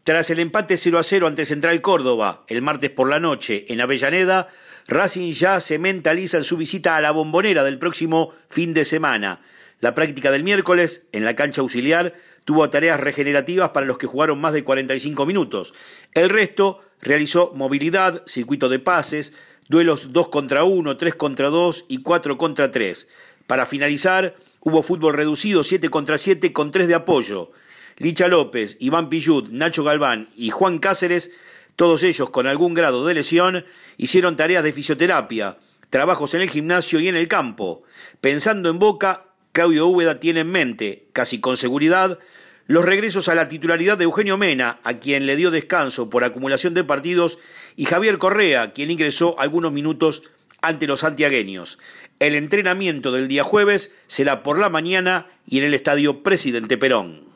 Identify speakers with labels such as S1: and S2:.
S1: Tras el empate 0-0 ante Central Córdoba el martes por la noche en Avellaneda, Racing ya se mentaliza en su visita a la Bombonera del próximo fin de semana. La práctica del miércoles, en la cancha auxiliar, tuvo tareas regenerativas para los que jugaron más de 45 minutos. El resto realizó movilidad, circuito de pases, duelos 2 contra 1, 3 contra 2 y 4 contra 3. Para finalizar, hubo fútbol reducido 7 contra 7 con 3 de apoyo. Licha López, Iván Pillut, Nacho Galván y Juan Cáceres, todos ellos con algún grado de lesión, hicieron tareas de fisioterapia, trabajos en el gimnasio y en el campo. Pensando en Boca, Claudio Úbeda tiene en mente, casi con seguridad, los regresos a la titularidad de Eugenio Mena, a quien le dio descanso por acumulación de partidos, y Javier Correa, quien ingresó algunos minutos ante los santiagueños. El entrenamiento del día jueves será por la mañana y en el estadio Presidente Perón.